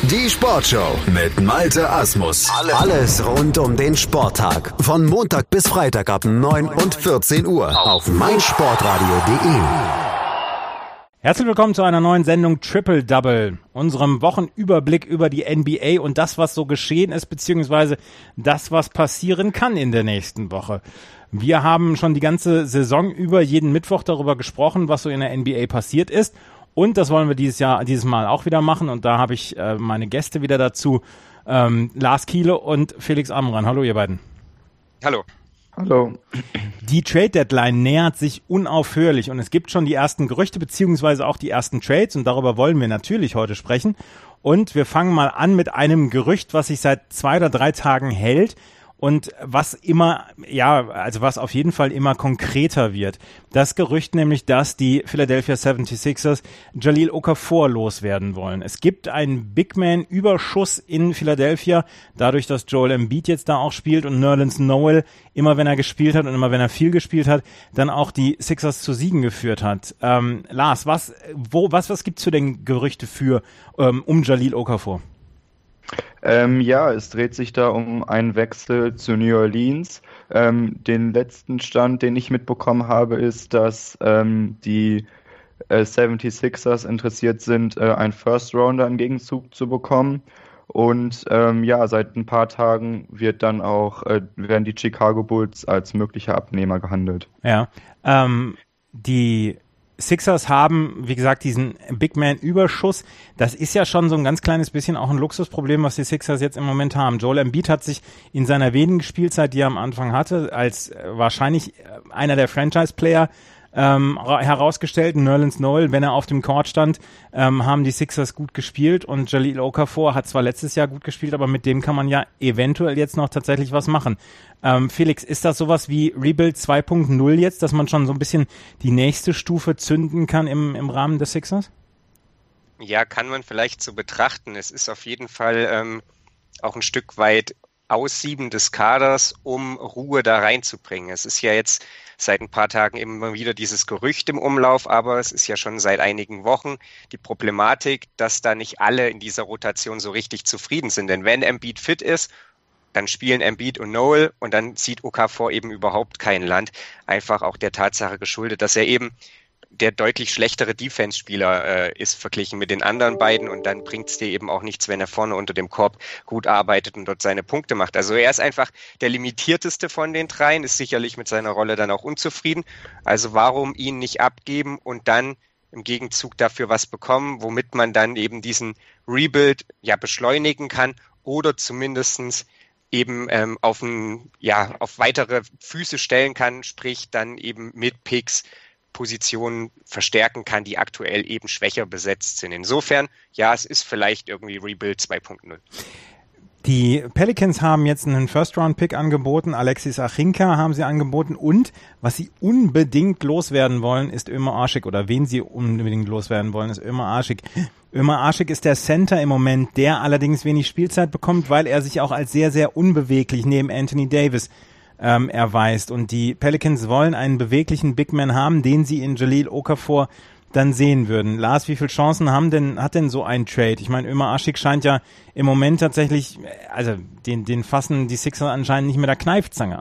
Die Sportshow mit Malte Asmus. Alles rund um den Sporttag. Von Montag bis Freitag ab 9 und 14 Uhr auf meinsportradio.de. Herzlich willkommen zu einer neuen Sendung Triple Double, unserem Wochenüberblick über die NBA und das, was so geschehen ist, beziehungsweise das, was passieren kann in der nächsten Woche. Wir haben schon die ganze Saison über jeden Mittwoch darüber gesprochen, was so in der NBA passiert ist. Und das wollen wir dieses Mal auch wieder machen. Und da habe ich meine Gäste wieder dazu. Lars Kiele und Felix Amran. Hallo, ihr beiden. Hallo. Hallo. Die Trade-Deadline nähert sich unaufhörlich und es gibt schon die ersten Gerüchte beziehungsweise auch die ersten Trades und darüber wollen wir natürlich heute sprechen. Und wir fangen mal an mit einem Gerücht, was sich seit 2 oder 3 Tagen hält. Und was was auf jeden Fall immer konkreter wird. Das Gerücht nämlich, dass die Philadelphia 76ers Jahlil Okafor loswerden wollen. Es gibt einen Big-Man-Überschuss in Philadelphia, dadurch, dass Joel Embiid jetzt da auch spielt und Nerlens Noel, immer wenn er gespielt hat und immer wenn er viel gespielt hat, dann auch die Sixers zu Siegen geführt hat. Lars, was gibt's für denn Gerüchte um Jahlil Okafor? Es dreht sich da um einen Wechsel zu New Orleans. Den letzten Stand, den ich mitbekommen habe, ist, dass die 76ers interessiert sind, einen First Rounder im Gegenzug zu bekommen. Und seit ein paar Tagen werden die Chicago Bulls als möglicher Abnehmer gehandelt. Ja, die Sixers haben, wie gesagt, diesen Big-Man-Überschuss. Das ist ja schon so ein ganz kleines bisschen auch ein Luxusproblem, was die Sixers jetzt im Moment haben. Joel Embiid hat sich in seiner wenigen Spielzeit, die er am Anfang hatte, als wahrscheinlich einer der Franchise-Player herausgestellt. Nerlens Noel, wenn er auf dem Court stand, haben die Sixers gut gespielt und Jahlil Okafor hat zwar letztes Jahr gut gespielt, aber mit dem kann man ja eventuell jetzt noch tatsächlich was machen. Felix, ist das sowas wie Rebuild 2.0 jetzt, dass man schon so ein bisschen die nächste Stufe zünden kann im Rahmen des Sixers? Ja, kann man vielleicht so betrachten. Es ist auf jeden Fall auch ein Stück weit Aussieben des Kaders, um Ruhe da reinzubringen. Es ist ja jetzt seit ein paar Tagen immer wieder dieses Gerücht im Umlauf, aber es ist ja schon seit einigen Wochen die Problematik, dass da nicht alle in dieser Rotation so richtig zufrieden sind. Denn wenn Embiid fit ist, dann spielen Embiid und Noel und dann sieht Okafor eben überhaupt kein Land. Einfach auch der Tatsache geschuldet, dass er eben der deutlich schlechtere Defense-Spieler ist verglichen mit den anderen beiden und dann bringt es dir eben auch nichts, wenn er vorne unter dem Korb gut arbeitet und dort seine Punkte macht. Also er ist einfach der limitierteste von den dreien, ist sicherlich mit seiner Rolle dann auch unzufrieden. Also warum ihn nicht abgeben und dann im Gegenzug dafür was bekommen, womit man dann eben diesen Rebuild beschleunigen kann oder zumindestens eben auf weitere Füße stellen kann, sprich dann eben mit Picks Positionen verstärken kann, die aktuell eben schwächer besetzt sind. Insofern, ja, es ist vielleicht irgendwie Rebuild 2.0. Die Pelicans haben jetzt einen First-Round-Pick angeboten, Alexis Achinka haben sie angeboten und was sie unbedingt loswerden wollen, ist Ömer Asik oder wen sie unbedingt loswerden wollen, ist Ömer Asik. Ömer Asik ist der Center im Moment, der allerdings wenig Spielzeit bekommt, weil er sich auch als sehr, sehr unbeweglich neben Anthony Davis erweist. Und die Pelicans wollen einen beweglichen Big Man haben, den sie in Jahlil Okafor dann sehen würden. Lars, wie viele Chancen hat denn so ein Trade? Ich meine, Ömer Asik scheint ja im Moment tatsächlich, also den fassen die Sixers anscheinend nicht mit der Kneifzange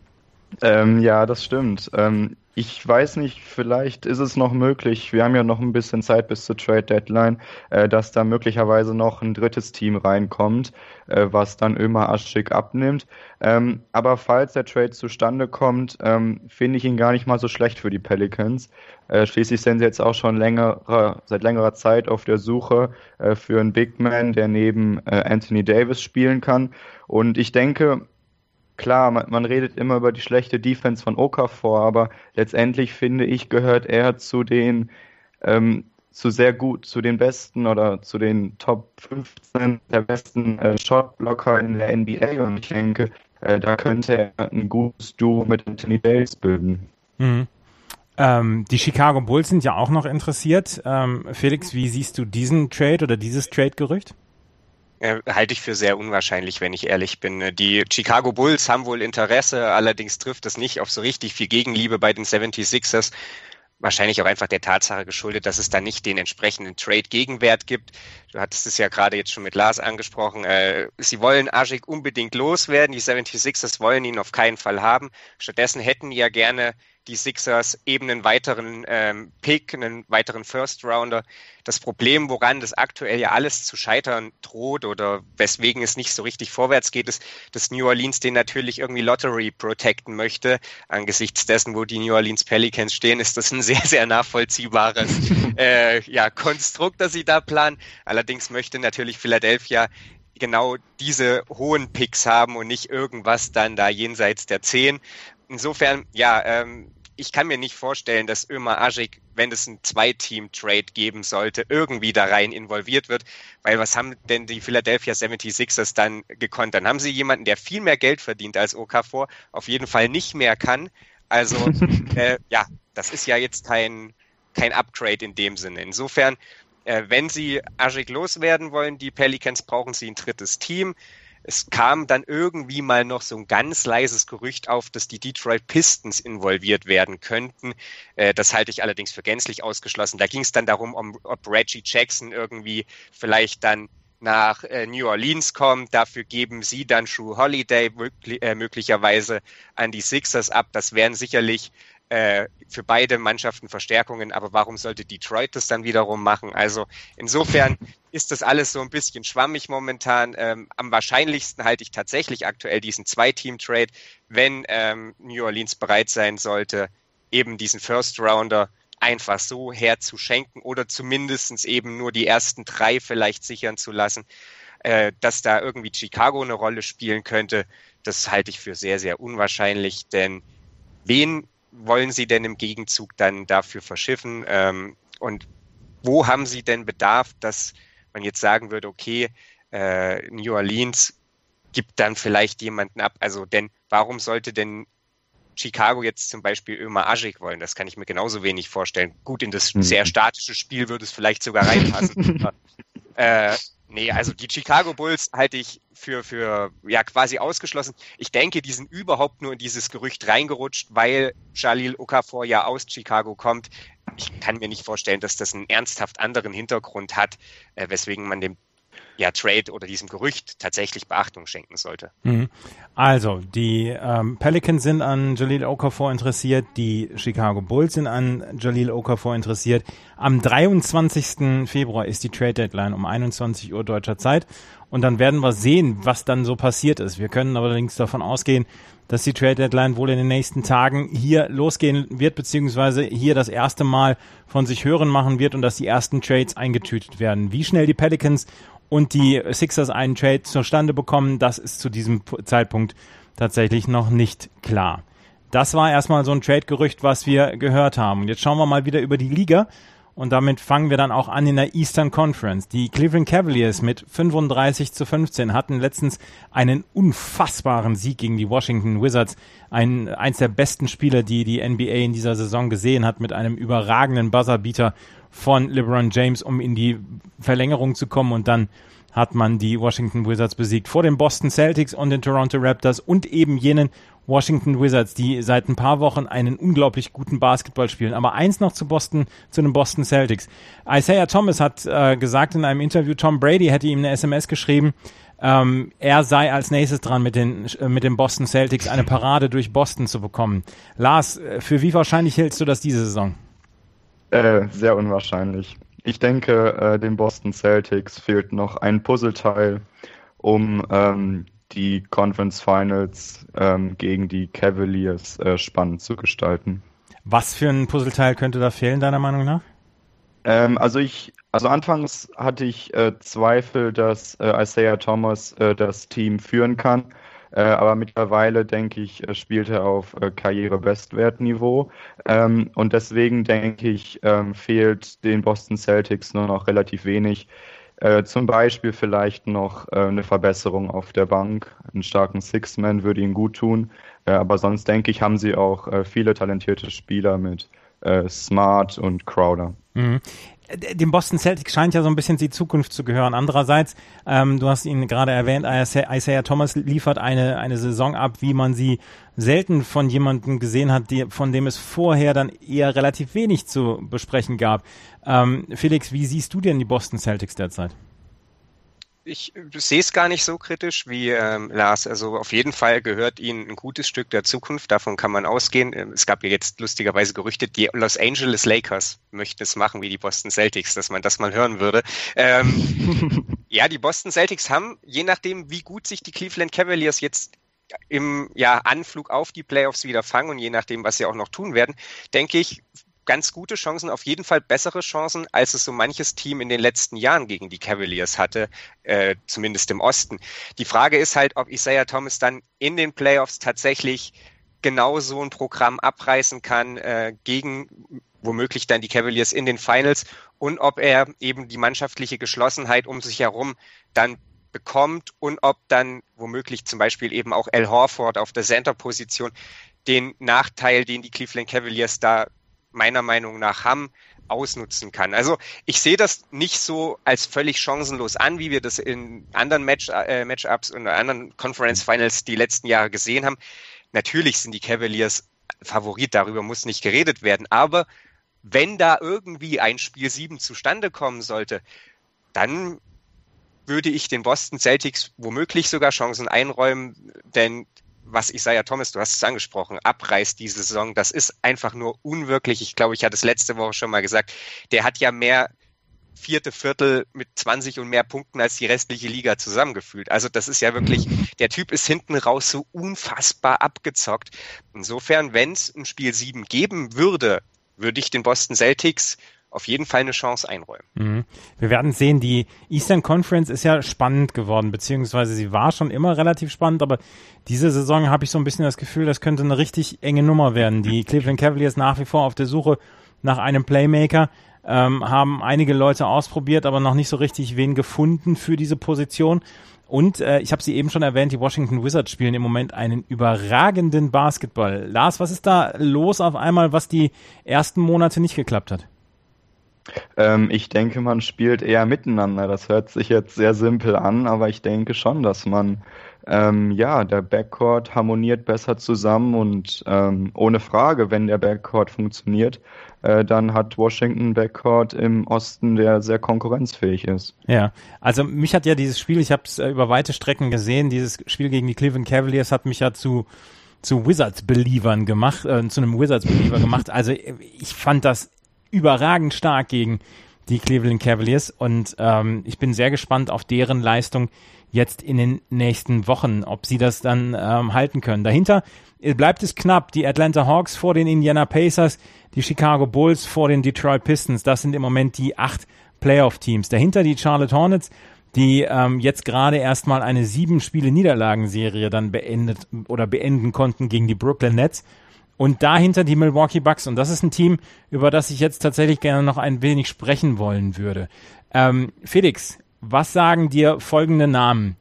an. Ja, das stimmt. Ich weiß nicht, vielleicht ist es noch möglich, wir haben ja noch ein bisschen Zeit bis zur Trade Deadline, dass da möglicherweise noch ein drittes Team reinkommt, was dann Ömer Asik abnimmt. Aber falls der Trade zustande kommt, finde ich ihn gar nicht mal so schlecht für die Pelicans. Schließlich sind sie jetzt auch schon seit längerer Zeit auf der Suche für einen Big Man, der neben Anthony Davis spielen kann. Und ich denke, klar, man redet immer über die schlechte Defense von Okafor, aber letztendlich finde ich, gehört er zu den besten oder zu den Top 15 der besten Shotblocker in der NBA und ich denke, da könnte er ein gutes Duo mit Anthony Davis bilden. Mhm. Die Chicago Bulls sind ja auch noch interessiert. Felix, wie siehst du diesen Trade oder dieses Trade-Gerücht? Halte ich für sehr unwahrscheinlich, wenn ich ehrlich bin. Die Chicago Bulls haben wohl Interesse, allerdings trifft es nicht auf so richtig viel Gegenliebe bei den 76ers. wahrscheinlich auch einfach der Tatsache geschuldet, dass es da nicht den entsprechenden Trade-Gegenwert gibt. Du hattest es ja gerade jetzt schon mit Lars angesprochen. Sie wollen Asik unbedingt loswerden. Die 76ers wollen ihn auf keinen Fall haben. Stattdessen hätten ja gerne die Sixers eben einen weiteren Pick, einen weiteren First-Rounder. Das Problem, woran das aktuell ja alles zu scheitern droht oder weswegen es nicht so richtig vorwärts geht, ist, dass New Orleans den natürlich irgendwie Lottery protecten möchte. Angesichts dessen, wo die New Orleans Pelicans stehen, ist das ein sehr, sehr nachvollziehbares Konstrukt, das sie da planen. Allerdings möchte natürlich Philadelphia genau diese hohen Picks haben und nicht irgendwas dann da jenseits der 10. Insofern, ich kann mir nicht vorstellen, dass Ömer Asik, wenn es ein Zwei-Team-Trade geben sollte, irgendwie da rein involviert wird, weil was haben denn die Philadelphia 76ers dann gekonnt? Dann haben sie jemanden, der viel mehr Geld verdient als Okafor, auf jeden Fall nicht mehr kann. Also, das ist ja jetzt kein Upgrade in dem Sinne. Insofern, wenn sie Asik loswerden wollen, die Pelicans, brauchen sie ein drittes Team. Es kam dann irgendwie mal noch so ein ganz leises Gerücht auf, dass die Detroit Pistons involviert werden könnten. Das halte ich allerdings für gänzlich ausgeschlossen. Da ging es dann darum, ob Reggie Jackson irgendwie vielleicht dann nach New Orleans kommt. Dafür geben sie dann Jrue Holiday möglicherweise an die Sixers ab. Das wären sicherlich für beide Mannschaften Verstärkungen, aber warum sollte Detroit das dann wiederum machen? Also insofern ist das alles so ein bisschen schwammig momentan. Am wahrscheinlichsten halte ich tatsächlich aktuell diesen Zwei-Team-Trade, wenn New Orleans bereit sein sollte, eben diesen First-Rounder einfach so herzuschenken oder zumindest eben nur die ersten 3 vielleicht sichern zu lassen. Dass da irgendwie Chicago eine Rolle spielen könnte, das halte ich für sehr, sehr unwahrscheinlich, denn wen wollen sie denn im Gegenzug dann dafür verschiffen? Und wo haben sie denn Bedarf, dass man jetzt sagen würde, okay, New Orleans gibt dann vielleicht jemanden ab? Also, denn warum sollte denn Chicago jetzt zum Beispiel Ömer Asik wollen? Das kann ich mir genauso wenig vorstellen. Gut, in das sehr statische Spiel würde es vielleicht sogar reinpassen. Nee, also die Chicago Bulls halte ich für quasi ausgeschlossen. Ich denke, die sind überhaupt nur in dieses Gerücht reingerutscht, weil Jahlil Okafor ja aus Chicago kommt. Ich kann mir nicht vorstellen, dass das einen ernsthaft anderen Hintergrund hat, weswegen man dem Trade oder diesem Gerücht tatsächlich Beachtung schenken sollte. Also, die Pelicans sind an Jahlil Okafor interessiert, die Chicago Bulls sind an Jahlil Okafor interessiert. Am 23. Februar ist die Trade-Deadline um 21 Uhr deutscher Zeit und dann werden wir sehen, was dann so passiert ist. Wir können allerdings davon ausgehen, dass die Trade-Deadline wohl in den nächsten Tagen hier losgehen wird, beziehungsweise hier das erste Mal von sich hören machen wird und dass die ersten Trades eingetütet werden. Wie schnell die Pelicans und die Sixers einen Trade zustande bekommen, das ist zu diesem Zeitpunkt tatsächlich noch nicht klar. Das war erstmal so ein Trade-Gerücht, was wir gehört haben. Und jetzt schauen wir mal wieder über die Liga und damit fangen wir dann auch an in der Eastern Conference. Die Cleveland Cavaliers mit 35-15 hatten letztens einen unfassbaren Sieg gegen die Washington Wizards. Eins der besten Spiele, die die NBA in dieser Saison gesehen hat, mit einem überragenden Buzzerbeater von LeBron James, um in die Verlängerung zu kommen, und dann hat man die Washington Wizards besiegt vor den Boston Celtics und den Toronto Raptors und eben jenen Washington Wizards, die seit ein paar Wochen einen unglaublich guten Basketball spielen. Aber eins noch zu den Boston Celtics. Isaiah Thomas hat gesagt in einem Interview, Tom Brady hätte ihm eine SMS geschrieben, er sei als nächstes dran, mit den Boston Celtics eine Parade durch Boston zu bekommen. Lars, für wie wahrscheinlich hältst du das diese Saison? Sehr unwahrscheinlich. Ich denke, den Boston Celtics fehlt noch ein Puzzleteil, um die Conference Finals gegen die Cavaliers spannend zu gestalten. Was für ein Puzzleteil könnte da fehlen, deiner Meinung nach? Also anfangs hatte ich Zweifel, dass Isaiah Thomas das Team führen kann. Aber mittlerweile, denke ich, spielt er auf Karriere-Bestwertniveau. Und deswegen, denke ich, fehlt den Boston Celtics nur noch relativ wenig. Zum Beispiel vielleicht noch eine Verbesserung auf der Bank. Einen starken Six-Man würde ihnen gut tun. Aber sonst, denke ich, haben sie auch viele talentierte Spieler mit Smart und Crowder. Mhm. Dem Boston Celtics scheint ja so ein bisschen die Zukunft zu gehören. Andererseits, du hast ihn gerade erwähnt, Isaiah Thomas liefert eine Saison ab, wie man sie selten von jemandem gesehen hat, von dem es vorher dann eher relativ wenig zu besprechen gab. Felix, wie siehst du denn die Boston Celtics derzeit? Ich sehe es gar nicht so kritisch wie Lars. Also auf jeden Fall gehört ihnen ein gutes Stück der Zukunft. Davon kann man ausgehen. Es gab ja jetzt lustigerweise Gerüchte, die Los Angeles Lakers möchten es machen wie die Boston Celtics, dass man das mal hören würde. Ja, die Boston Celtics haben, je nachdem, wie gut sich die Cleveland Cavaliers jetzt im Anflug auf die Playoffs wieder fangen und je nachdem, was sie auch noch tun werden, denke ich, ganz gute Chancen, auf jeden Fall bessere Chancen, als es so manches Team in den letzten Jahren gegen die Cavaliers hatte, zumindest im Osten. Die Frage ist halt, ob Isaiah Thomas dann in den Playoffs tatsächlich genau so ein Programm abreißen kann gegen womöglich dann die Cavaliers in den Finals und ob er eben die mannschaftliche Geschlossenheit um sich herum dann bekommt und ob dann womöglich zum Beispiel eben auch Al Horford auf der Center-Position den Nachteil, den die Cleveland Cavaliers da meiner Meinung nach haben, ausnutzen kann. Also ich sehe das nicht so als völlig chancenlos an, wie wir das in anderen Matchups und anderen Conference Finals die letzten Jahre gesehen haben. Natürlich sind die Cavaliers Favorit, darüber muss nicht geredet werden, aber wenn da irgendwie ein Spiel 7 zustande kommen sollte, dann würde ich den Boston Celtics womöglich sogar Chancen einräumen, denn was Isaiah Thomas, du hast es angesprochen, abreißt diese Saison, das ist einfach nur unwirklich. Ich glaube, ich hatte es letzte Woche schon mal gesagt, der hat ja mehr vierte Viertel mit 20 und mehr Punkten als die restliche Liga zusammengefühlt. Also das ist ja wirklich, der Typ ist hinten raus so unfassbar abgezockt. Insofern, wenn es ein Spiel 7 geben würde, würde ich den Boston Celtics auf jeden Fall eine Chance einräumen. Mhm. Wir werden sehen, die Eastern Conference ist ja spannend geworden, beziehungsweise sie war schon immer relativ spannend, aber diese Saison habe ich so ein bisschen das Gefühl, das könnte eine richtig enge Nummer werden. Die Cleveland Cavaliers nach wie vor auf der Suche nach einem Playmaker, haben einige Leute ausprobiert, aber noch nicht so richtig wen gefunden für diese Position. Und ich habe sie eben schon erwähnt, die Washington Wizards spielen im Moment einen überragenden Basketball. Lars, was ist da los auf einmal, was die ersten Monate nicht geklappt hat? Ich denke, man spielt eher miteinander. Das hört sich jetzt sehr simpel an, aber ich denke schon, dass man, der Backcourt harmoniert besser zusammen und ohne Frage, wenn der Backcourt funktioniert, dann hat Washington einen Backcourt im Osten, der sehr konkurrenzfähig ist. Ja, also mich hat ja dieses Spiel, ich habe es über weite Strecken gesehen, dieses Spiel gegen die Cleveland Cavaliers hat mich ja zu Wizards-Believern gemacht, zu einem Wizards-Believer gemacht. Also ich fand das überragend stark gegen die Cleveland Cavaliers und ich bin sehr gespannt auf deren Leistung jetzt in den nächsten Wochen, ob sie das dann halten können. Dahinter bleibt es knapp. Die Atlanta Hawks vor den Indiana Pacers, die Chicago Bulls vor den Detroit Pistons. Das sind im Moment die 8 Playoff-Teams. Dahinter die Charlotte Hornets, die jetzt gerade erstmal eine 7-Spiele-Niederlagenserie dann beenden konnten gegen die Brooklyn Nets. Und dahinter die Milwaukee Bucks. Und das ist ein Team, über das ich jetzt tatsächlich gerne noch ein wenig sprechen wollen würde. Felix, was sagen dir folgende Namen?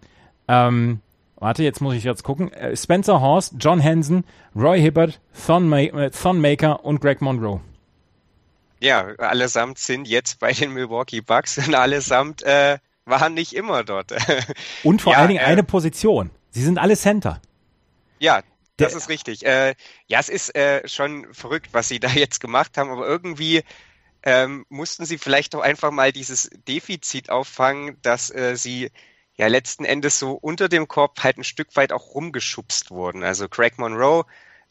Jetzt muss ich gucken. Spencer Horst, John Henson, Roy Hibbert, Thon Maker und Greg Monroe. Ja, allesamt sind jetzt bei den Milwaukee Bucks und allesamt waren nicht immer dort. Und vor allen Dingen eine Position. Sie sind alle Center. Ja, das ist richtig. Es ist schon verrückt, was sie da jetzt gemacht haben, aber irgendwie mussten sie vielleicht doch einfach mal dieses Defizit auffangen, dass sie ja letzten Endes so unter dem Korb halt ein Stück weit auch rumgeschubst wurden. Also Greg Monroe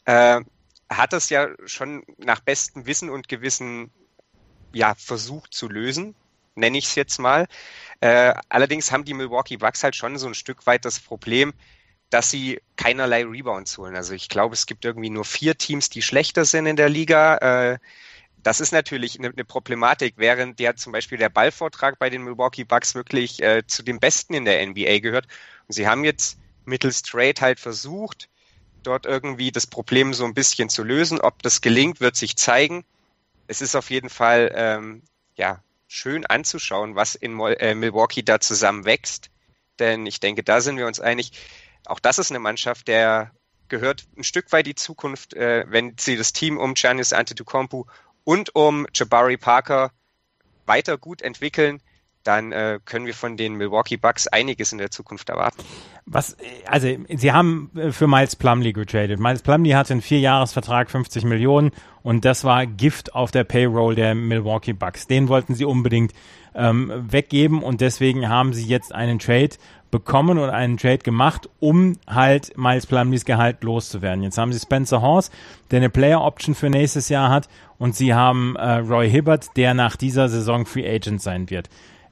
hat das ja schon nach bestem Wissen und Gewissen versucht zu lösen, nenne ich es jetzt mal. Allerdings haben die Milwaukee Bucks halt schon so ein Stück weit das Problem, dass sie keinerlei Rebounds holen. Also ich glaube, es gibt irgendwie nur 4 Teams, die schlechter sind in der Liga. Das ist natürlich eine Problematik, während zum Beispiel der Ballvortrag bei den Milwaukee Bucks wirklich zu den Besten in der NBA gehört. Und sie haben jetzt mittels Trade halt versucht, dort irgendwie das Problem so ein bisschen zu lösen. Ob das gelingt, wird sich zeigen. Es ist auf jeden Fall schön anzuschauen, was in Milwaukee da zusammen wächst. Denn ich denke, da sind wir uns einig. Auch das ist eine Mannschaft, der gehört ein Stück weit die Zukunft, wenn sie das Team um Giannis Antetokounmpo und um Jabari Parker weiter gut entwickeln, dann können wir von den Milwaukee Bucks einiges in der Zukunft erwarten. Also sie haben für Miles Plumlee getradet. Miles Plumlee hatte einen 4-Jahres-Vertrag, 50 Millionen und das war Gift auf der Payroll der Milwaukee Bucks. Den wollten sie unbedingt weggeben und deswegen haben sie jetzt einen Trade bekommen und einen Trade gemacht, um halt Miles Plumlees Gehalt loszuwerden. Jetzt haben sie Spencer Hawes, der eine Player-Option für nächstes Jahr hat und sie haben Roy Hibbert, der nach dieser Saison Free Agent sein wird.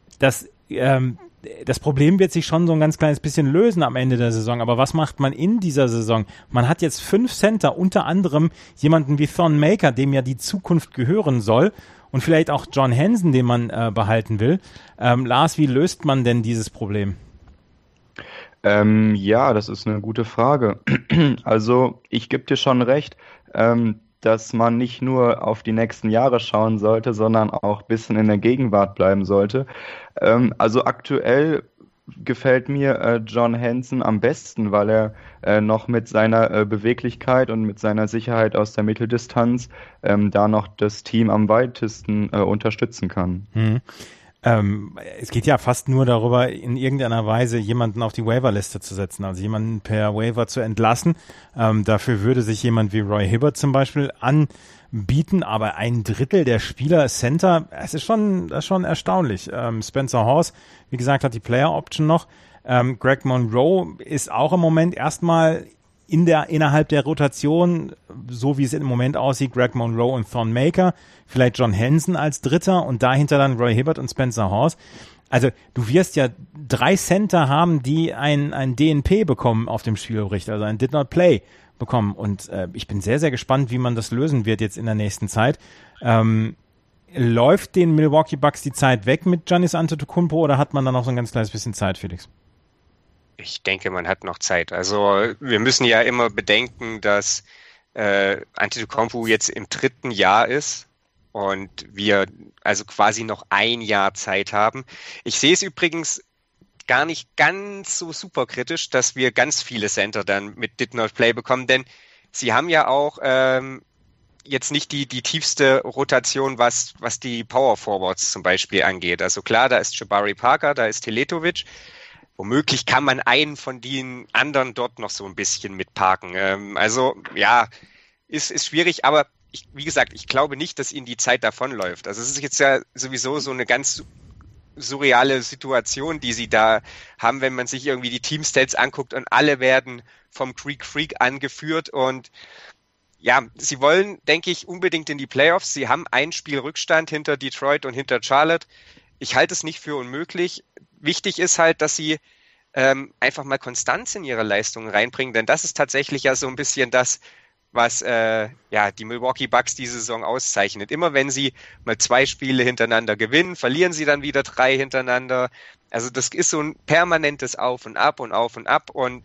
Das Problem wird sich schon so ein ganz kleines bisschen lösen am Ende der Saison. Aber was macht man in dieser Saison? Man hat jetzt 5 Center, unter anderem jemanden wie Thon Maker, dem ja die Zukunft gehören soll. Und vielleicht auch John Henson, den man behalten will. Lars, wie löst man denn dieses Problem? Ja, das ist eine gute Frage. Also ich gebe dir schon recht, dass man nicht nur auf die nächsten Jahre schauen sollte, sondern auch ein bisschen in der Gegenwart bleiben sollte. Also aktuell gefällt mir John Henson am besten, weil er noch mit seiner Beweglichkeit und mit seiner Sicherheit aus der Mitteldistanz da noch das Team am weitesten unterstützen kann. Es geht ja fast nur darüber, in irgendeiner Weise jemanden auf die Waiver-Liste zu setzen, also jemanden per Waiver zu entlassen. Dafür würde sich jemand wie Roy Hibbert zum Beispiel anbieten, aber 1/3 der Spieler Center, es ist schon erstaunlich. Spencer Hawes, wie gesagt, hat die Player-Option noch. Greg Monroe ist auch im Moment erstmal innerhalb der Rotation, so wie es im Moment aussieht, Greg Monroe und Thon Maker, vielleicht John Henson als Dritter und dahinter dann Roy Hibbert und Spencer Hawes. Also du wirst ja 3 Center haben, die ein DNP bekommen auf dem Spielbericht, also ein Did Not Play bekommen und ich bin sehr, sehr gespannt, wie man das lösen wird jetzt in der nächsten Zeit. Läuft den Milwaukee Bucks die Zeit weg mit Giannis Antetokounmpo oder hat man da noch so ein ganz kleines bisschen Zeit, Felix? Ich denke, man hat noch Zeit. Also wir müssen ja immer bedenken, dass Antetokounmpo jetzt im 3. Jahr ist und wir also quasi noch 1 Jahr Zeit haben. Ich sehe es übrigens gar nicht ganz so super kritisch, dass wir ganz viele Center dann mit Did Not Play bekommen, denn sie haben ja auch jetzt nicht die tiefste Rotation, was die Power Forwards zum Beispiel angeht. Also klar, da ist Jabari Parker, da ist Teletovic. Womöglich kann man einen von den anderen dort noch so ein bisschen mitparken. Also ja, ist schwierig, aber wie gesagt, ich glaube nicht, dass ihnen die Zeit davonläuft. Also es ist jetzt ja sowieso so eine ganz surreale Situation, die sie da haben, wenn man sich irgendwie die Teamstats anguckt und alle werden vom Greek Freak angeführt und ja, sie wollen, denke ich, unbedingt in die Playoffs. Sie haben ein Spiel Rückstand hinter Detroit und hinter Charlotte. Ich halte es nicht für unmöglich. Wichtig ist halt, dass sie einfach mal Konstanz in ihre Leistungen reinbringen, denn das ist tatsächlich ja so ein bisschen das, was die Milwaukee Bucks diese Saison auszeichnet. Immer wenn sie mal 2 Spiele hintereinander gewinnen, verlieren sie dann wieder 3 hintereinander. Also das ist so ein permanentes Auf und Ab und Auf und Ab und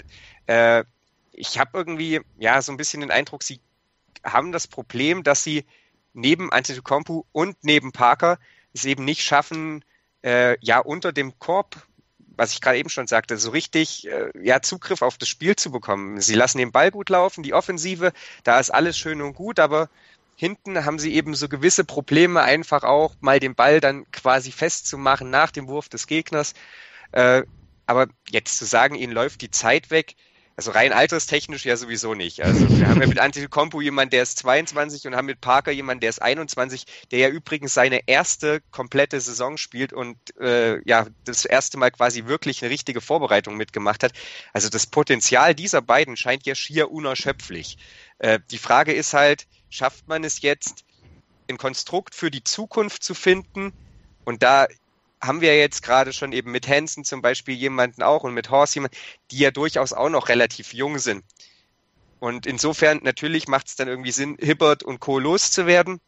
ich habe irgendwie so ein bisschen den Eindruck, sie haben das Problem, dass sie neben Antetokounmpo und neben Parker es eben nicht schaffen, unter dem Korb, was ich gerade eben schon sagte, so richtig Zugriff auf das Spiel zu bekommen. Sie lassen den Ball gut laufen, die Offensive, da ist alles schön und gut, aber hinten haben sie eben so gewisse Probleme, einfach auch mal den Ball dann quasi festzumachen nach dem Wurf des Gegners. Aber jetzt zu sagen, ihnen läuft die Zeit weg, also rein alterstechnisch ja sowieso nicht. Also wir haben ja mit Antetokounmpo jemanden, der ist 22 und haben mit Parker jemanden, der ist 21, der ja übrigens seine erste komplette Saison spielt und das erste Mal quasi wirklich eine richtige Vorbereitung mitgemacht hat. Also das Potenzial dieser beiden scheint ja schier unerschöpflich. Die Frage ist halt, schafft man es jetzt, ein Konstrukt für die Zukunft zu finden? Und da haben wir jetzt gerade schon eben mit Henson zum Beispiel jemanden auch und mit Horst jemanden, die ja durchaus auch noch relativ jung sind. Und insofern natürlich macht es dann irgendwie Sinn, Hibbert und Co. loszuwerden.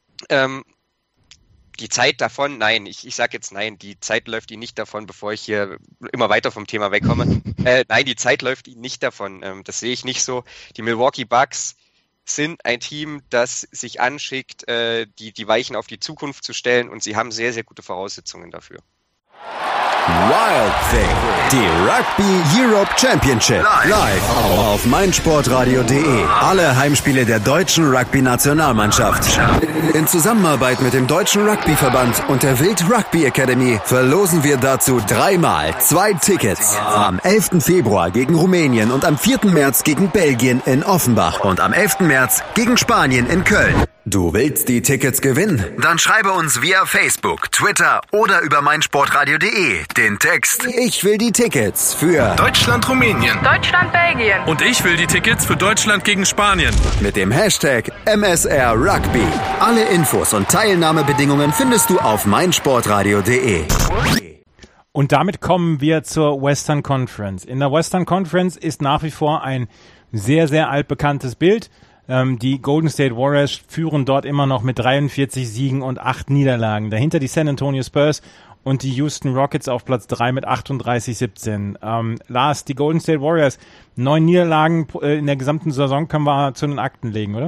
Die Zeit davon, nein, ich sage jetzt nein, die Zeit läuft ihnen nicht davon, bevor ich hier immer weiter vom Thema wegkomme. Nein, die Zeit läuft ihnen nicht davon. Das sehe ich nicht so. Die Milwaukee Bucks sind ein Team, das sich anschickt, die Weichen auf die Zukunft zu stellen und sie haben sehr, sehr gute Voraussetzungen dafür. Wild Thing. Die Rugby Europe Championship. Live auf meinsportradio.de. Alle Heimspiele der deutschen Rugby-Nationalmannschaft. In Zusammenarbeit mit dem Deutschen Rugbyverband und der Wild Rugby Academy verlosen wir dazu 3x 2 Tickets. Am 11. Februar gegen Rumänien und am 4. März gegen Belgien in Offenbach und am 11. März gegen Spanien in Köln. Du willst die Tickets gewinnen? Dann schreibe uns via Facebook, Twitter oder über meinsportradio.de den Text „Ich will die Tickets" für Deutschland-Rumänien. Deutschland-Belgien. Und ich will die Tickets für Deutschland gegen Spanien. mit dem Hashtag MSR Rugby. Alle Infos und Teilnahmebedingungen findest du auf meinsportradio.de. Und damit kommen wir zur Western Conference. In der Western Conference ist nach wie vor ein sehr, sehr altbekanntes Bild. Die Golden State Warriors führen dort immer noch mit 43 Siegen und 8 Niederlagen. Dahinter die San Antonio Spurs und die Houston Rockets auf Platz 3 mit 38-17. Lars, die Golden State Warriors, 9 Niederlagen in der gesamten Saison können wir zu den Akten legen, oder?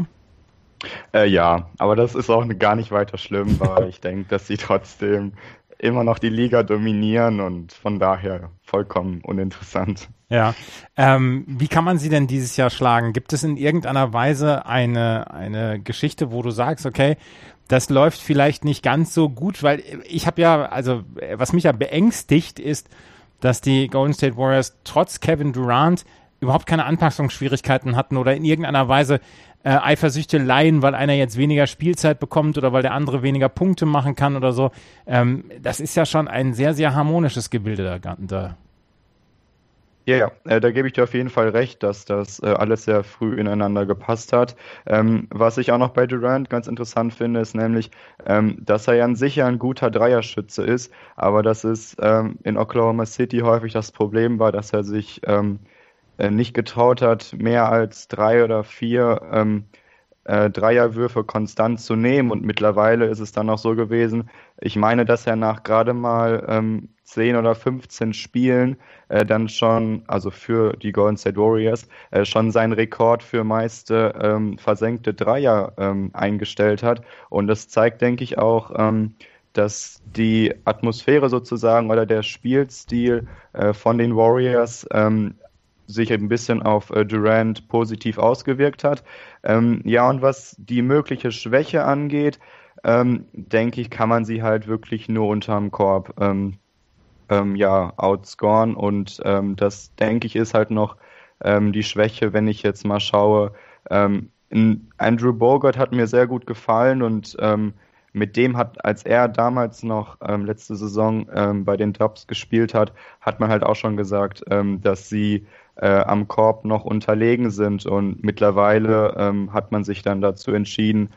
Ja, aber das ist auch gar nicht weiter schlimm, weil ich denke, dass sie trotzdem immer noch die Liga dominieren und von daher vollkommen uninteressant. Ja. Wie kann man sie denn dieses Jahr schlagen? Gibt es in irgendeiner Weise eine Geschichte, wo du sagst, okay, das läuft vielleicht nicht ganz so gut, weil ich habe ja, also was mich ja beängstigt ist, dass die Golden State Warriors trotz Kevin Durant überhaupt keine Anpassungsschwierigkeiten hatten oder in irgendeiner Weise Eifersüchteleien, weil einer jetzt weniger Spielzeit bekommt oder weil der andere weniger Punkte machen kann oder so. Das ist ja schon ein sehr, sehr harmonisches Gebilde da. Ja, da gebe ich dir auf jeden Fall recht, dass das alles sehr früh ineinander gepasst hat. Was ich auch noch bei Durant ganz interessant finde, ist nämlich, dass er ja an sich ja ein guter Dreierschütze ist, aber dass es in Oklahoma City häufig das Problem war, dass er sich nicht getraut hat, mehr als 3 oder 4 Dreierwürfe konstant zu nehmen. Und mittlerweile ist es dann auch so gewesen, ich meine, dass er nach gerade mal 10 oder 15 Spielen dann schon, also für die Golden State Warriors, schon seinen Rekord für meiste versenkte Dreier eingestellt hat. Und das zeigt, denke ich, auch, dass die Atmosphäre sozusagen oder der Spielstil von den Warriors sich ein bisschen auf Durant positiv ausgewirkt hat. Ja, und was die mögliche Schwäche angeht, denke ich, kann man sie halt wirklich nur unterm Korb outscoren. Und das, denke ich, ist halt noch die Schwäche, wenn ich jetzt mal schaue. Andrew Bogut hat mir sehr gut gefallen und mit dem als er damals noch letzte Saison bei den Dubs gespielt hat, hat man halt auch schon gesagt, dass sie am Korb noch unterlegen sind und mittlerweile hat man sich dann dazu entschieden,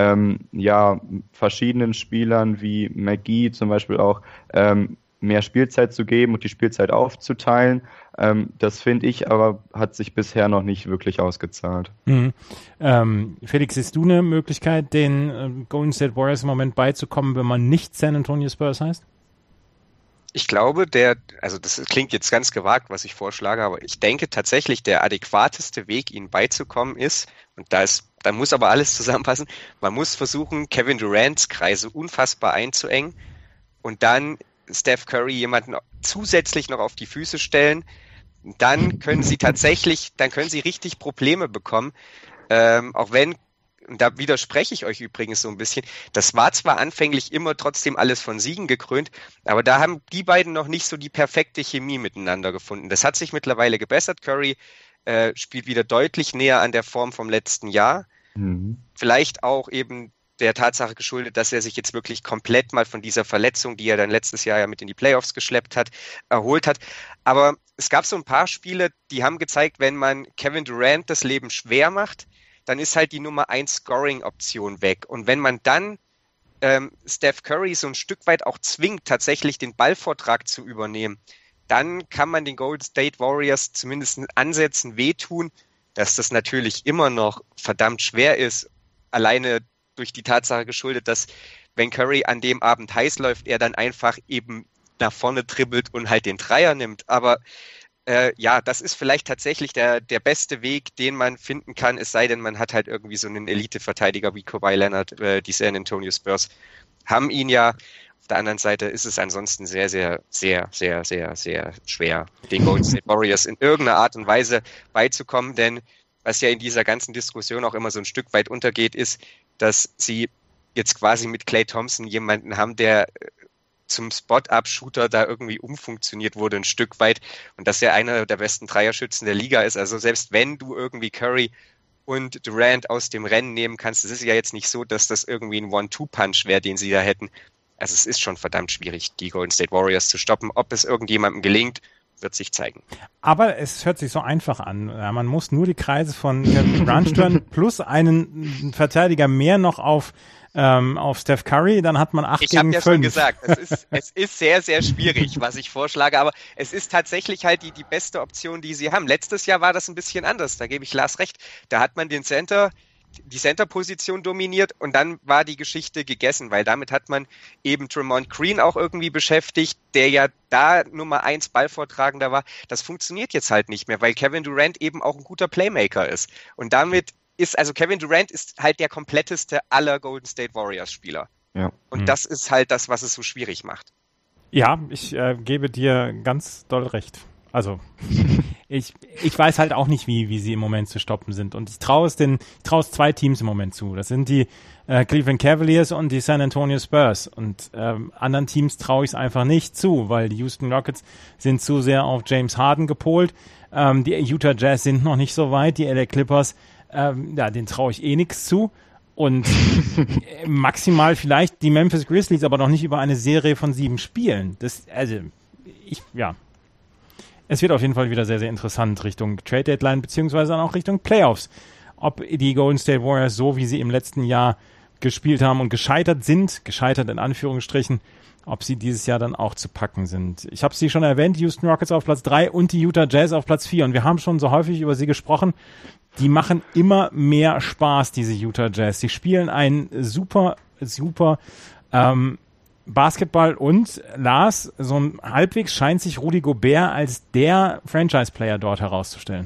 verschiedenen Spielern wie McGee zum Beispiel auch mehr Spielzeit zu geben und die Spielzeit aufzuteilen. Das finde ich aber, hat sich bisher noch nicht wirklich ausgezahlt. Mhm. Felix, siehst du eine Möglichkeit, den Golden State Warriors im Moment beizukommen, wenn man nicht San Antonio Spurs heißt? Ich glaube, also das klingt jetzt ganz gewagt, was ich vorschlage, aber ich denke tatsächlich, der adäquateste Weg, ihnen beizukommen ist, und da muss aber alles zusammenpassen, man muss versuchen, Kevin Durants Kreise unfassbar einzuengen und dann Steph Curry jemanden zusätzlich noch auf die Füße stellen, dann können sie richtig Probleme bekommen, auch wenn, und da widerspreche ich euch übrigens so ein bisschen, das war zwar anfänglich immer trotzdem alles von Siegen gekrönt, aber da haben die beiden noch nicht so die perfekte Chemie miteinander gefunden. Das hat sich mittlerweile gebessert. Curry spielt wieder deutlich näher an der Form vom letzten Jahr. Mhm. Vielleicht auch eben der Tatsache geschuldet, dass er sich jetzt wirklich komplett mal von dieser Verletzung, die er dann letztes Jahr ja mit in die Playoffs geschleppt hat, erholt hat. Aber es gab so ein paar Spiele, die haben gezeigt, wenn man Kevin Durant das Leben schwer macht, dann ist halt die Nummer 1 Scoring-Option weg. Und wenn man dann Steph Curry so ein Stück weit auch zwingt, tatsächlich den Ballvortrag zu übernehmen, dann kann man den Golden State Warriors zumindest in Ansätzen wehtun, dass das natürlich immer noch verdammt schwer ist, alleine durch die Tatsache geschuldet, dass wenn Curry an dem Abend heiß läuft, er dann einfach eben nach vorne dribbelt und halt den Dreier nimmt. Aber das ist vielleicht tatsächlich der beste Weg, den man finden kann, es sei denn, man hat halt irgendwie so einen Elite-Verteidiger wie Kawhi Leonard. Die San Antonio Spurs haben ihn ja Auf der anderen Seite ist es ansonsten sehr, sehr, sehr, sehr, sehr, sehr schwer, den Golden State Warriors in irgendeiner Art und Weise beizukommen, denn was ja in dieser ganzen Diskussion auch immer so ein Stück weit untergeht, ist, dass sie jetzt quasi mit Klay Thompson jemanden haben, der zum Spot-Up-Shooter da irgendwie umfunktioniert wurde ein Stück weit und dass er einer der besten Dreierschützen der Liga ist. Also selbst wenn du irgendwie Curry und Durant aus dem Rennen nehmen kannst, es ist ja jetzt nicht so, dass das irgendwie ein One-Two-Punch wäre, den sie da hätten. Also es ist schon verdammt schwierig, die Golden State Warriors zu stoppen. Ob es irgendjemandem gelingt, wird sich zeigen. Aber es hört sich so einfach an. Ja, man muss nur die Kreise von Kevin Durant stellen, plus einen Verteidiger mehr noch auf Steph Curry, dann hat man 8 gegen 5. Ich habe ja schon gesagt, es ist sehr, sehr schwierig, was ich vorschlage, aber es ist tatsächlich halt die beste Option, die sie haben. Letztes Jahr war das ein bisschen anders, da gebe ich Lars recht. Da hat man die Center-Position dominiert und dann war die Geschichte gegessen, weil damit hat man eben Draymond Green auch irgendwie beschäftigt, der ja da Nummer 1 Ballvortragender war. Das funktioniert jetzt halt nicht mehr, weil Kevin Durant eben auch ein guter Playmaker ist. Und damit also Kevin Durant ist halt der kompletteste aller Golden State Warriors Spieler. Ja. Und das ist halt das, was es so schwierig macht. Ja, ich gebe dir ganz doll recht. Also, ich weiß halt auch nicht, wie sie im Moment zu stoppen sind. Und ich traue es 2 Teams im Moment zu. Das sind die Cleveland Cavaliers und die San Antonio Spurs. Und anderen Teams traue ich es einfach nicht zu, weil die Houston Rockets sind zu sehr auf James Harden gepolt. Die Utah Jazz sind noch nicht so weit. Die LA Clippers, den traue ich nichts zu. Und maximal vielleicht die Memphis Grizzlies, aber noch nicht über eine Serie von 7 Spielen. Es wird auf jeden Fall wieder sehr, sehr interessant Richtung Trade Deadline, beziehungsweise dann auch Richtung Playoffs. Ob die Golden State Warriors, so wie sie im letzten Jahr gespielt haben und gescheitert in Anführungsstrichen, ob sie dieses Jahr dann auch zu packen sind. Ich habe sie schon erwähnt, die Houston Rockets auf Platz 3 und die Utah Jazz auf Platz 4. Und wir haben schon so häufig über sie gesprochen. Die machen immer mehr Spaß, diese Utah Jazz. Die spielen einen super Basketball und Lars, so halbwegs scheint sich Rudy Gobert als der Franchise-Player dort herauszustellen.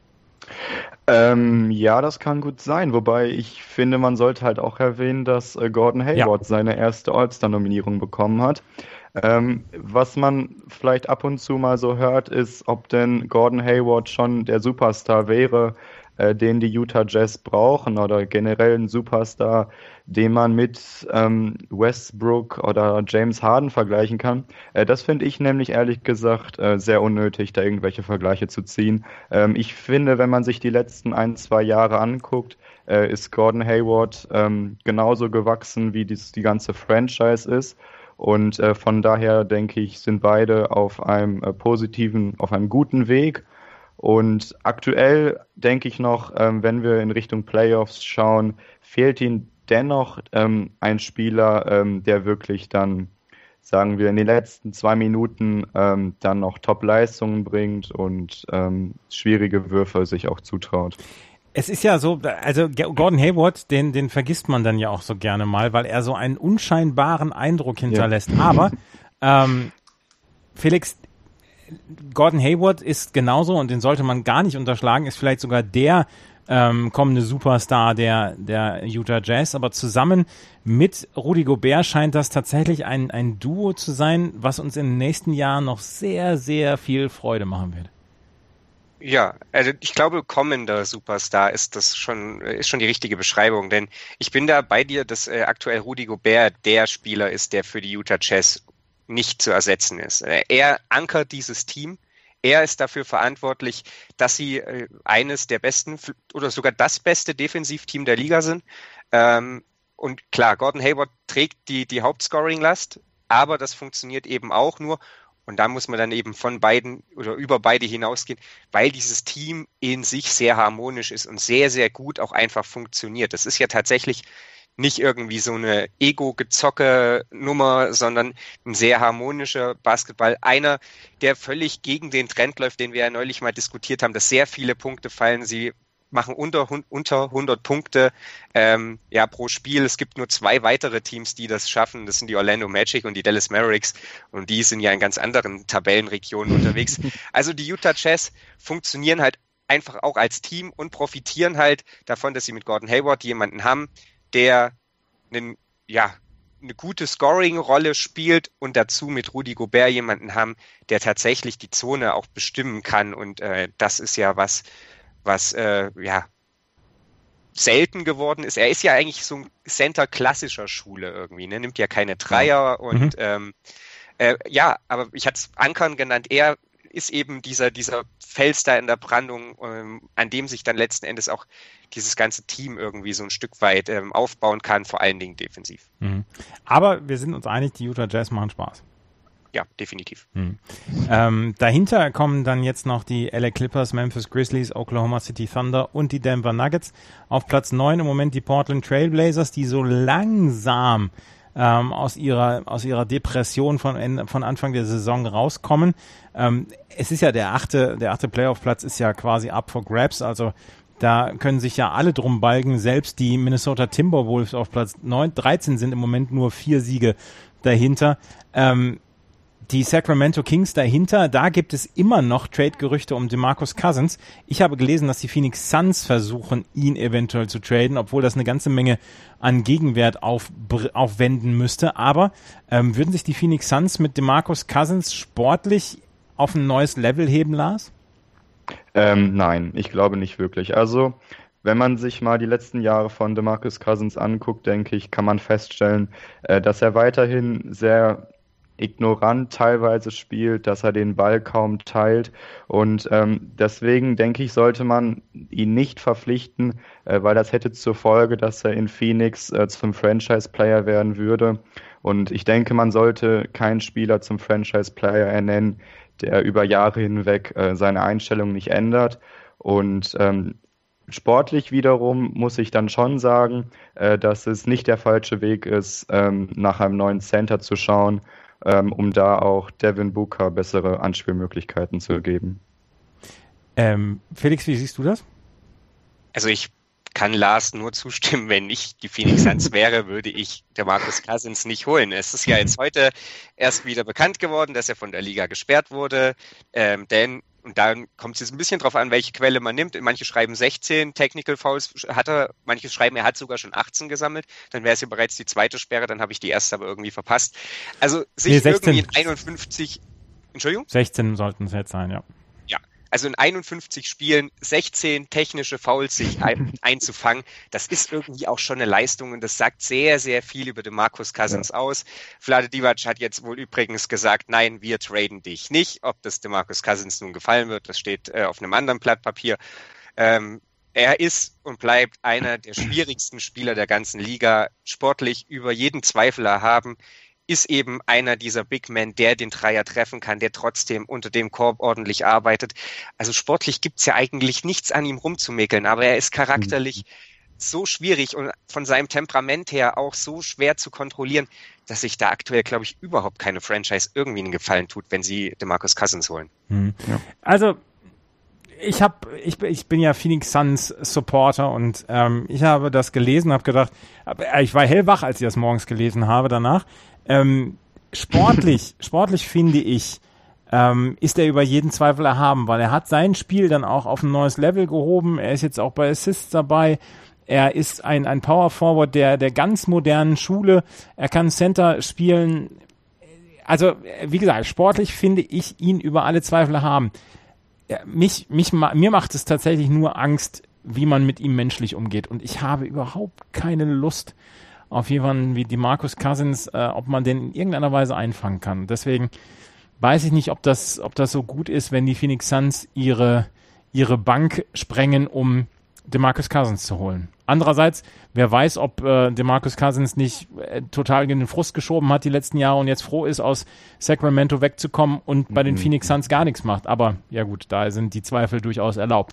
Ja, das kann gut sein, wobei ich finde, man sollte halt auch erwähnen, dass Gordon Hayward seine erste All-Star-Nominierung bekommen hat. Was man vielleicht ab und zu mal so hört, ist, ob denn Gordon Hayward schon der Superstar wäre, den die Utah Jazz brauchen oder generell ein Superstar, den man mit Westbrook oder James Harden vergleichen kann. Das finde ich nämlich ehrlich gesagt sehr unnötig, da irgendwelche Vergleiche zu ziehen. Ich finde, wenn man sich die letzten 1-2 Jahre anguckt, ist Gordon Hayward genauso gewachsen, wie die ganze Franchise ist. Und von daher denke ich, sind beide auf einem auf einem guten Weg. Und aktuell denke ich noch, wenn wir in Richtung Playoffs schauen, fehlt ihnen dennoch ein Spieler, der wirklich dann, sagen wir, in den letzten 2 Minuten dann noch Top-Leistungen bringt und schwierige Würfe sich auch zutraut. Es ist ja so, also Gordon Hayward, den vergisst man dann ja auch so gerne mal, weil er so einen unscheinbaren Eindruck hinterlässt. Ja. Aber Felix, Gordon Hayward ist genauso, und den sollte man gar nicht unterschlagen, ist vielleicht sogar der kommende Superstar der Utah Jazz, aber zusammen mit Rudy Gobert scheint das tatsächlich ein Duo zu sein, was uns in den nächsten Jahren noch sehr, sehr viel Freude machen wird. Ja, also ich glaube, kommender Superstar ist schon die richtige Beschreibung, denn ich bin da bei dir, dass aktuell Rudy Gobert der Spieler ist, der für die Utah Jazz nicht zu ersetzen ist. Er ankert dieses Team. Er ist dafür verantwortlich, dass sie eines der besten oder sogar das beste Defensivteam der Liga sind. Und klar, Gordon Hayward trägt die Hauptscoring-Last, aber das funktioniert eben auch nur. Und da muss man dann eben von beiden oder über beide hinausgehen, weil dieses Team in sich sehr harmonisch ist und sehr, sehr gut auch einfach funktioniert. Das ist ja tatsächlich nicht irgendwie so eine Ego-Gezocke-Nummer, sondern ein sehr harmonischer Basketball. Einer, der völlig gegen den Trend läuft, den wir ja neulich mal diskutiert haben, dass sehr viele Punkte fallen. Sie machen unter 100 Punkte pro Spiel. Es gibt nur 2 weitere Teams, die das schaffen. Das sind die Orlando Magic und die Dallas Mavericks. Und die sind ja in ganz anderen Tabellenregionen unterwegs. Also die Utah Jazz funktionieren halt einfach auch als Team und profitieren halt davon, dass sie mit Gordon Hayward jemanden haben, der einen eine gute Scoring-Rolle spielt und dazu mit Rudy Gobert jemanden haben, der tatsächlich die Zone auch bestimmen kann. Und das ist ja was selten geworden ist. Er ist ja eigentlich so ein Center klassischer Schule irgendwie, ne? Nimmt ja keine Dreier und aber ich hatte es Ankern genannt, er ist eben dieser Fels da in der Brandung, an dem sich dann letzten Endes auch dieses ganze Team irgendwie so ein Stück weit aufbauen kann, vor allen Dingen defensiv. Mhm. Aber wir sind uns einig, die Utah Jazz machen Spaß. Ja, definitiv. Dahinter kommen dann jetzt noch die LA Clippers, Memphis Grizzlies, Oklahoma City Thunder und die Denver Nuggets. Auf Platz 9 im Moment die Portland Trail Blazers, die so langsam aus ihrer Depression von Anfang der Saison rauskommen. Es ist ja der achte Playoff-Platz ist ja quasi up for grabs, also da können sich ja alle drum balgen, selbst die Minnesota Timberwolves auf Platz 13 sind im Moment nur 4 Siege dahinter. Die Sacramento Kings dahinter, da gibt es immer noch Trade-Gerüchte um DeMarcus Cousins. Ich habe gelesen, dass die Phoenix Suns versuchen, ihn eventuell zu traden, obwohl das eine ganze Menge an Gegenwert aufwenden müsste. Aber würden sich die Phoenix Suns mit DeMarcus Cousins sportlich auf ein neues Level heben, Lars? Nein, ich glaube nicht wirklich. Also, wenn man sich mal die letzten Jahre von DeMarcus Cousins anguckt, denke ich, kann man feststellen, dass er weiterhin sehr ignorant teilweise spielt, dass er den Ball kaum teilt und deswegen denke ich, sollte man ihn nicht verpflichten, weil das hätte zur Folge, dass er in Phoenix zum Franchise-Player werden würde und ich denke, man sollte keinen Spieler zum Franchise-Player ernennen, der über Jahre hinweg seine Einstellung nicht ändert und sportlich wiederum muss ich dann schon sagen, dass es nicht der falsche Weg ist, nach einem neuen Center zu schauen, um da auch Devin Booker bessere Anspielmöglichkeiten zu geben. Felix, wie siehst du das? Also ich kann Lars nur zustimmen, wenn ich die Phoenix Suns wäre, würde ich DeMarcus Cousins nicht holen. Es ist ja jetzt heute erst wieder bekannt geworden, dass er von der Liga gesperrt wurde, und dann kommt es jetzt ein bisschen drauf an, welche Quelle man nimmt. Manche schreiben 16 Technical Fouls hat er, manche schreiben, er hat sogar schon 18 gesammelt. Dann wäre es ja bereits die zweite Sperre, dann habe ich die erste aber irgendwie verpasst. Also sich irgendwie in 51... Entschuldigung? 16 sollten es jetzt sein, ja. Ja, also in 51 Spielen 16 technische Fouls sich einzufangen, das ist irgendwie auch schon eine Leistung und das sagt sehr, sehr viel über DeMarcus Cousins aus. Vlade Divac hat jetzt wohl übrigens gesagt, nein, wir traden dich nicht. Ob das DeMarcus Cousins nun gefallen wird, das steht auf einem anderen Blatt Papier. Er ist und bleibt einer der schwierigsten Spieler der ganzen Liga, sportlich über jeden Zweifel erhaben. Ist eben einer dieser Big Men, der den Dreier treffen kann, der trotzdem unter dem Korb ordentlich arbeitet. Also sportlich gibt's ja eigentlich nichts an ihm rumzumäkeln, aber er ist charakterlich so schwierig und von seinem Temperament her auch so schwer zu kontrollieren, dass sich da aktuell, glaube ich, überhaupt keine Franchise irgendwie einen Gefallen tut, wenn sie DeMarcus Cousins holen. Ja. Also ich bin ja Phoenix Suns Supporter und ich habe das gelesen, habe gedacht, ich war hellwach, als ich das morgens gelesen habe danach. Sportlich finde ich, ist er über jeden Zweifel erhaben, weil er hat sein Spiel dann auch auf ein neues Level gehoben. Er ist jetzt auch bei Assists dabei. Er ist ein Power Forward der ganz modernen Schule. Er kann Center spielen. Also, wie gesagt, sportlich finde ich ihn über alle Zweifel erhaben. Mir macht es tatsächlich nur Angst, wie man mit ihm menschlich umgeht. Und ich habe überhaupt keine Lust auf jemanden wie DeMarcus Cousins, ob man den in irgendeiner Weise einfangen kann. Deswegen weiß ich nicht, ob das so gut ist, wenn die Phoenix Suns ihre Bank sprengen, um DeMarcus Cousins zu holen. Andererseits, wer weiß, ob DeMarcus Cousins nicht total in den Frust geschoben hat die letzten Jahre und jetzt froh ist, aus Sacramento wegzukommen und bei den Phoenix Suns gar nichts macht. Aber ja gut, da sind die Zweifel durchaus erlaubt.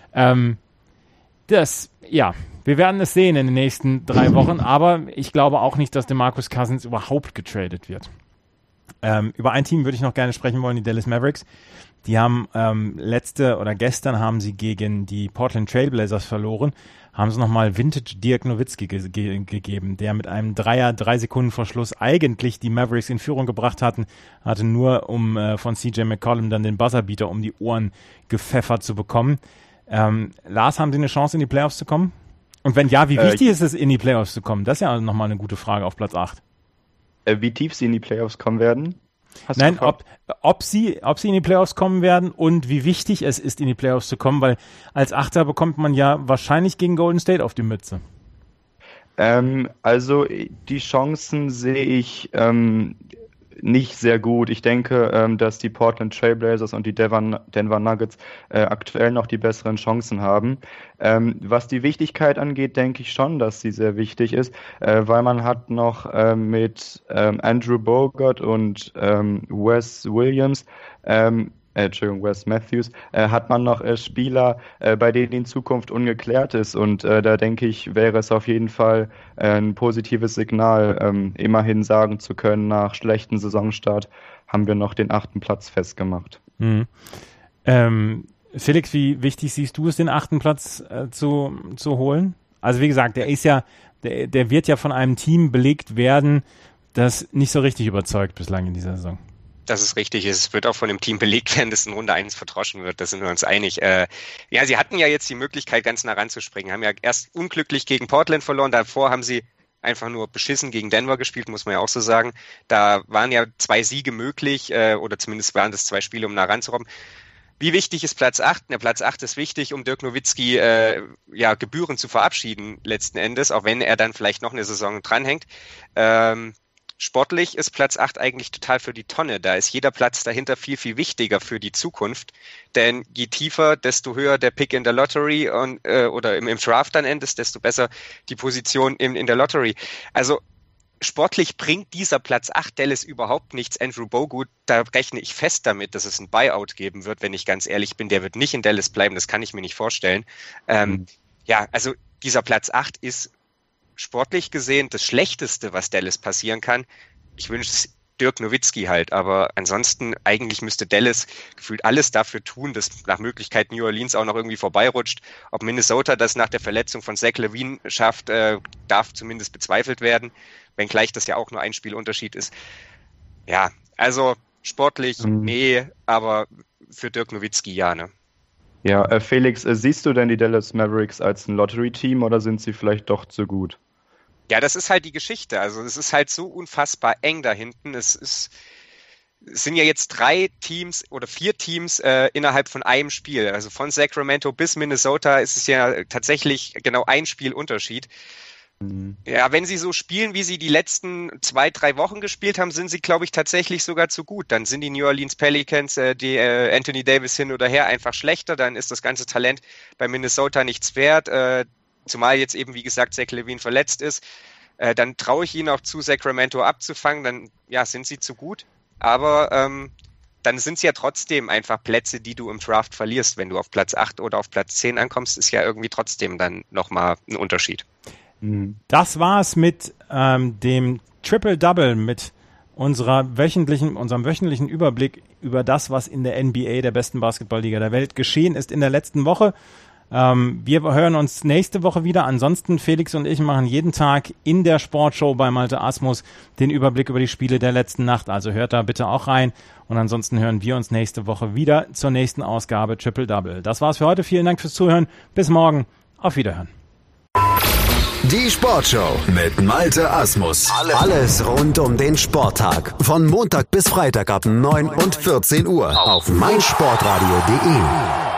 Wir werden es sehen in den nächsten 3 Wochen, aber ich glaube auch nicht, dass DeMarcus Cousins überhaupt getradet wird. Über ein Team würde ich noch gerne sprechen wollen, die Dallas Mavericks. Die haben gestern haben sie gegen die Portland Trail Blazers verloren, haben sie nochmal Vintage Dirk Nowitzki gegeben, der mit einem 3 Sekunden Verschluss eigentlich die Mavericks in Führung gebracht hatte nur von CJ McCollum dann den Buzzerbeater um die Ohren gepfeffert zu bekommen. Lars, haben sie eine Chance in die Playoffs zu kommen? Und wenn ja, wie wichtig ist es, in die Playoffs zu kommen? Das ist ja nochmal eine gute Frage auf Platz 8. Wie tief sie in die Playoffs kommen werden? Nein, ob sie in die Playoffs kommen werden und wie wichtig es ist, in die Playoffs zu kommen, weil als Achter bekommt man ja wahrscheinlich gegen Golden State auf die Mütze. Also die Chancen sehe ich nicht sehr gut. Ich denke, dass die Portland Trailblazers und die Denver Nuggets aktuell noch die besseren Chancen haben. Was die Wichtigkeit angeht, denke ich schon, dass sie sehr wichtig ist, weil man hat noch mit Andrew Bogut und Wes Matthews, hat man noch Spieler, bei denen in Zukunft ungeklärt ist. Und da denke ich, wäre es auf jeden Fall ein positives Signal, immerhin sagen zu können, nach schlechtem Saisonstart haben wir noch den 8. Platz festgemacht. Mhm. Felix, wie wichtig siehst du es, den 8. Platz zu holen? Also wie gesagt, der wird ja von einem Team belegt werden, das nicht so richtig überzeugt bislang in dieser Saison. Das ist richtig. Es wird auch von dem Team belegt werden, dass in Runde 1 verdroschen wird. Da sind wir uns einig. Ja, sie hatten ja jetzt die Möglichkeit, ganz nah ranzuspringen. Haben ja erst unglücklich gegen Portland verloren. Davor haben sie einfach nur beschissen gegen Denver gespielt, muss man ja auch so sagen. Da waren ja 2 Siege möglich, oder zumindest waren das 2 Spiele, um nah ranzukommen. Wie wichtig ist Platz 8? Der Platz 8 ist wichtig, um Dirk Nowitzki gebührend zu verabschieden, letzten Endes, auch wenn er dann vielleicht noch eine Saison dranhängt. Sportlich ist Platz 8 eigentlich total für die Tonne. Da ist jeder Platz dahinter viel, viel wichtiger für die Zukunft. Denn je tiefer, desto höher der Pick in der Lottery oder im Draft dann endest, desto besser die Position in der Lottery. Also sportlich bringt dieser Platz 8 Dallas überhaupt nichts. Andrew Bogut, da rechne ich fest damit, dass es ein Buyout geben wird, wenn ich ganz ehrlich bin. Der wird nicht in Dallas bleiben, das kann ich mir nicht vorstellen. Also dieser Platz 8 ist sportlich gesehen das Schlechteste, was Dallas passieren kann. Ich wünsche es Dirk Nowitzki halt, aber ansonsten eigentlich müsste Dallas gefühlt alles dafür tun, dass nach Möglichkeit New Orleans auch noch irgendwie vorbeirutscht. Ob Minnesota das nach der Verletzung von Zach LaVine schafft, darf zumindest bezweifelt werden, wenngleich das ja auch nur ein Spielunterschied ist. Ja, also sportlich nee, aber für Dirk Nowitzki ja, ne? Ja, Felix, siehst du denn die Dallas Mavericks als ein Lottery-Team oder sind sie vielleicht doch zu gut? Ja, das ist halt die Geschichte. Also es ist halt so unfassbar eng da hinten. Es sind ja jetzt 3 Teams oder 4 Teams innerhalb von einem Spiel. Also von Sacramento bis Minnesota ist es ja tatsächlich genau ein Spielunterschied. Ja, wenn sie so spielen, wie sie die letzten 2-3 Wochen gespielt haben, sind sie, glaube ich, tatsächlich sogar zu gut. Dann sind die New Orleans Pelicans, die Anthony Davis hin oder her einfach schlechter. Dann ist das ganze Talent bei Minnesota nichts wert. Zumal jetzt eben, wie gesagt, Zach LaVine verletzt ist. Dann traue ich ihnen auch zu, Sacramento abzufangen. Dann sind sie zu gut. Aber dann sind es ja trotzdem einfach Plätze, die du im Draft verlierst. Wenn du auf Platz 8 oder auf Platz 10 ankommst, ist ja irgendwie trotzdem dann nochmal ein Unterschied. Das war's mit dem Triple-Double, mit unserem wöchentlichen Überblick über das, was in der NBA, der besten Basketballliga der Welt, geschehen ist in der letzten Woche. Wir hören uns nächste Woche wieder. Ansonsten, Felix und ich machen jeden Tag in der Sportshow bei Malte Asmus den Überblick über die Spiele der letzten Nacht. Also hört da bitte auch rein. Und ansonsten hören wir uns nächste Woche wieder zur nächsten Ausgabe Triple Double. Das war's für heute. Vielen Dank fürs Zuhören. Bis morgen. Auf Wiederhören. Die Sportshow mit Malte Asmus. Alles rund um den Sporttag. Von Montag bis Freitag ab 9 und 14 Uhr auf meinsportradio.de.